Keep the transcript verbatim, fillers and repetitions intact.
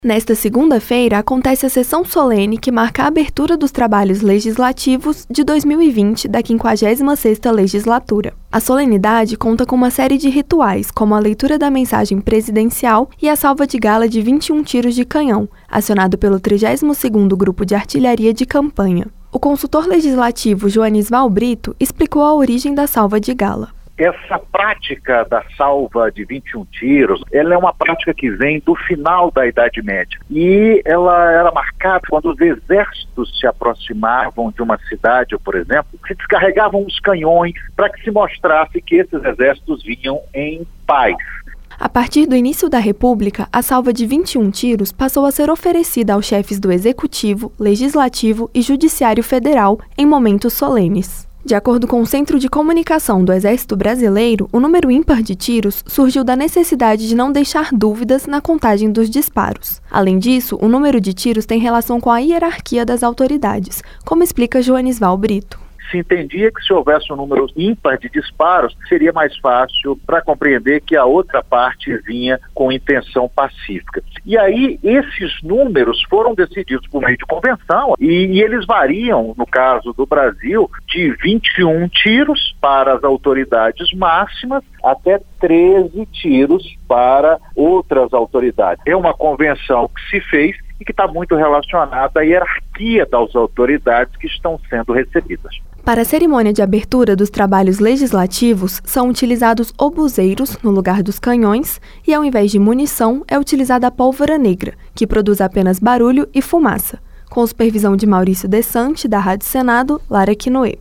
Nesta segunda-feira, acontece a sessão solene que marca a abertura dos trabalhos legislativos de dois mil e vinte da quinquagésima sexta Legislatura. A solenidade conta com uma série de rituais, como a leitura da mensagem presidencial e a salva de gala de vinte e um tiros de canhão, acionado pelo trigésimo segundo Grupo de Artilharia de Campanha. O consultor legislativo Joanisval Brito explicou a origem da salva de gala. Essa prática da salva de vinte e um tiros, ela é uma prática que vem do final da Idade Média. E ela era marcada quando os exércitos se aproximavam de uma cidade, por exemplo, se descarregavam os canhões para que se mostrasse que esses exércitos vinham em paz. A partir do início da República, a salva de vinte e um tiros passou a ser oferecida aos chefes do Executivo, Legislativo e Judiciário Federal em momentos solenes. De acordo com o Centro de Comunicação do Exército Brasileiro, o número ímpar de tiros surgiu da necessidade de não deixar dúvidas na contagem dos disparos. Além disso, o número de tiros tem relação com a hierarquia das autoridades, como explica Joanisval Brito. Se entendia que se houvesse um número ímpar de disparos, seria mais fácil para compreender que a outra parte vinha com intenção pacífica. E aí, esses números foram decididos por meio de convenção e, e eles variam, no caso do Brasil, de vinte e um tiros para as autoridades máximas até treze tiros para outras autoridades. É uma convenção que se fez e que está muito relacionada à hierarquia das autoridades que estão sendo recebidas. Para a cerimônia de abertura dos trabalhos legislativos, são utilizados obuseiros no lugar dos canhões e, ao invés de munição, é utilizada a pólvora negra, que produz apenas barulho e fumaça, com supervisão de Maurício Desante, da Rádio Senado, Lara Quinoe.